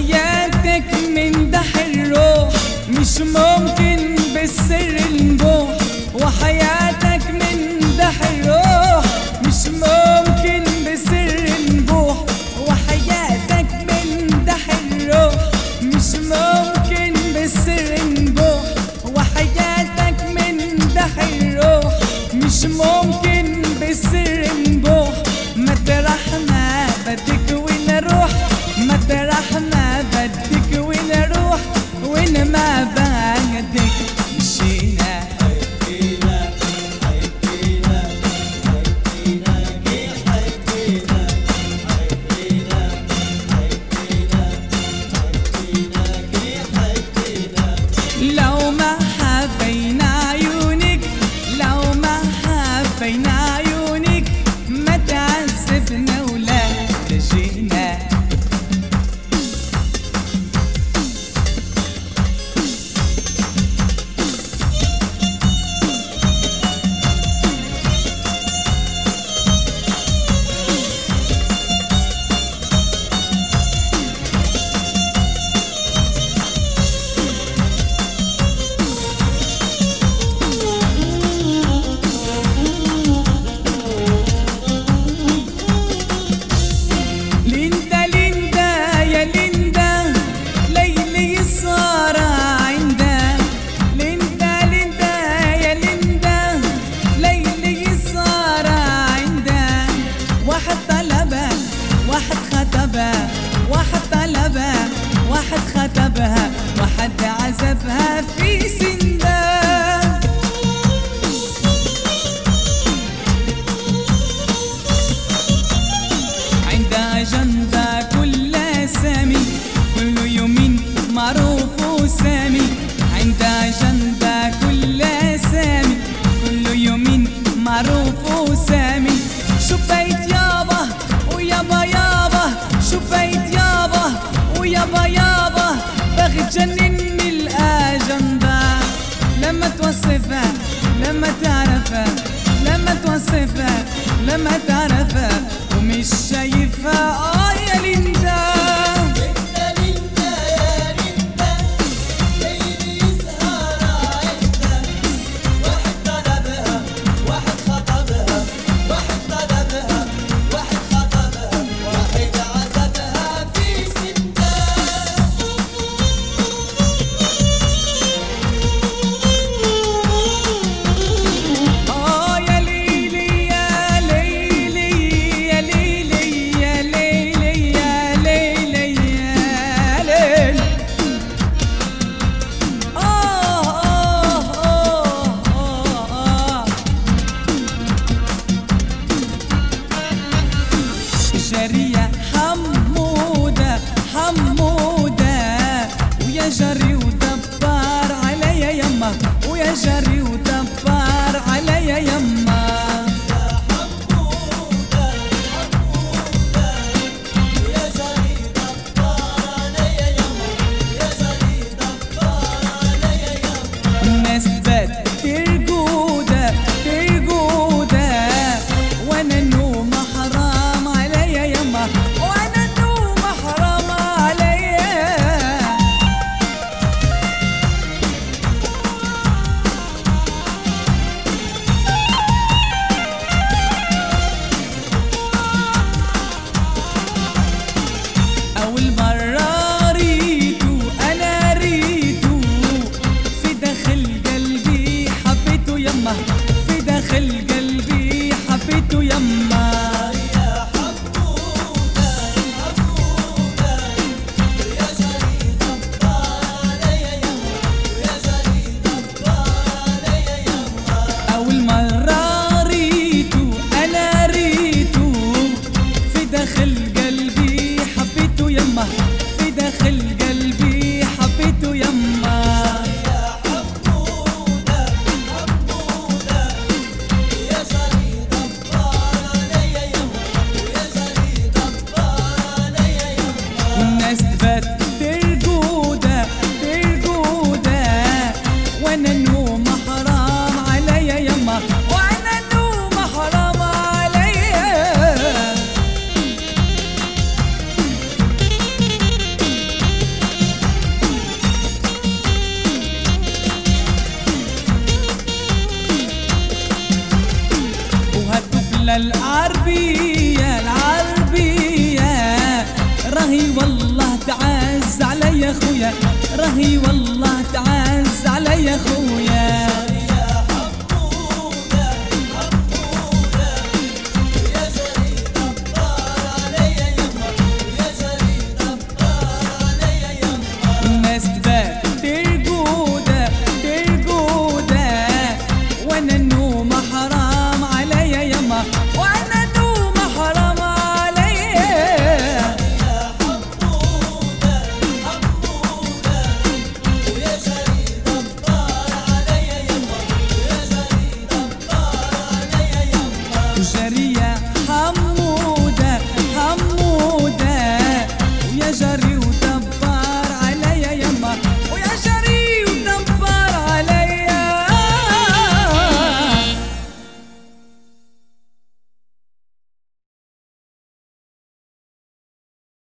وحياتك من دحر الروح مش ممكن بالسر نبوح. وحياتك من دحر الروح مش ممكن بالسر نبوح. وحياتك من دحر الروح مش ممكن بالسر نبوح. وحياتك من دحر الروح مش ممكن بالسر نبوح. مطرح ما بدك وين اروح، مطرح ما بدك وين اروح، وين ما بدك مشينا. لو ما حبينا عيونك، لو ما حبينا عيونك ما تعذبنا ولا رجينا. واحد طلبها، واحد خطبها، واحد عزفها في سندان. عندها أجندة كل سامي، كل يوم معروف وسامي. عندها أجندة كل سامي، كل يوم معروف وسامي. شفيت يابا ويابا يابا، شفيت يابا ويابا يابا، باغي تجنني الأجندة. لما توصفها لما تعرفها، لما توصفها لما تعرفها، ومش شايفها يا ليندا. جرية حمودة حمودة، ويا جري ودبار عليا يما، ويا جري ودبار عليا يما. الناس بات ترقودة ترقودة، وانا النوم حرام عليا يما، وانا النوم حرام عليا. يا خويا راهي والله تعز علي يا خويا. الناس تبات ترقودة ترقودة وانا النوم حرام عليا يما، وانا النوم حرام عليا. جرية حمودة حمودة ويا جرية